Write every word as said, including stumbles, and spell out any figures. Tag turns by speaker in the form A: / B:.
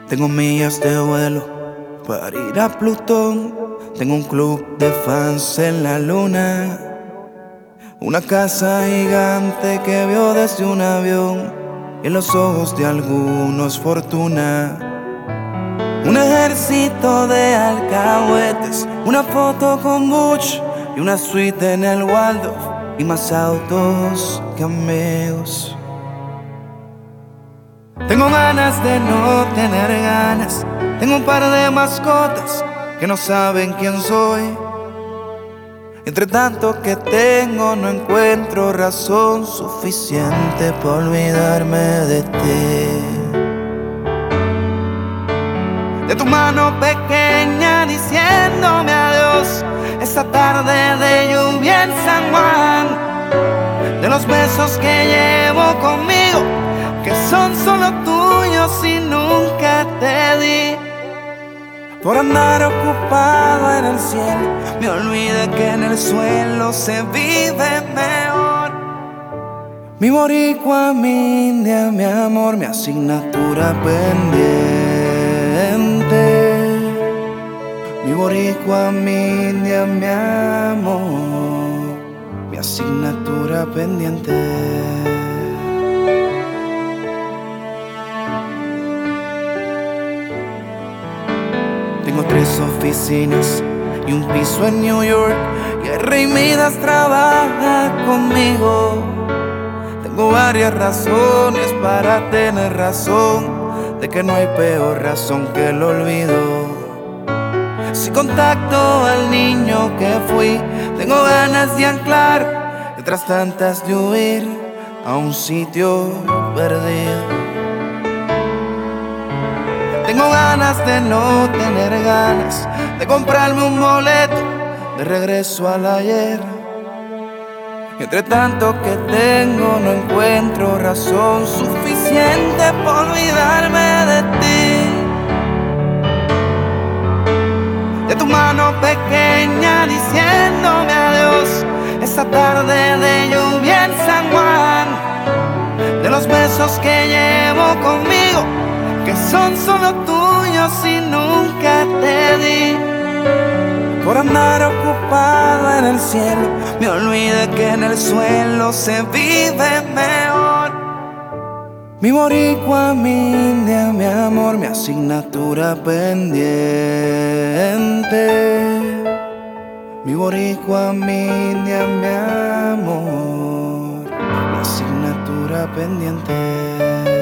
A: Tengo millas de vuelo para ir a Plutón. Tengo un club de fans en la luna. Una casa gigante que vio desde un avión y en los ojos de algunos fortuna. Un ejército de alcahuetes, una foto con Butch y una suite en el Waldorf y más autos que amigos. Tengo ganas de no tener ganas. Tengo un par de mascotas que no saben quién soy. Entre tanto que tengo no encuentro razón suficiente para olvidarme de ti. De tu mano pequeña diciéndome adiós, esa tarde de lluvia en San Juan. De los besos que llevo conmigo, que son solo tuyos y nunca te di. Por andar ocupado en el cielo, me olvidé que en el suelo se vive mejor. Mi boricua, mi india, mi amor, mi asignatura pendiente. Mi boricua, mi india, mi amor, mi asignatura pendiente. Tengo tres oficinas y un piso en New York, y el Rey Midas trabaja conmigo. Tengo varias razones para tener razón de que no hay peor razón que el olvido. Si contacto al niño que fui, tengo ganas de anclar, detrás tantas de huir a un sitio perdido. Tengo ganas de no tener ganas, de comprarme un boleto de regreso al ayer. Entre tanto que tengo no encuentro razón suficiente para olvidarme de ti. De tu mano pequeña diciéndome adiós, esa tarde de lluvia en San Juan. De los besos que llevo conmigo, que son solo tuyos y nunca te di. Por andar ocupado en el cielo, me olvidé que en el suelo se vive mejor. Mi boricua, mi india, mi amor, mi asignatura pendiente. Mi boricua, mi india, mi amor, mi asignatura pendiente.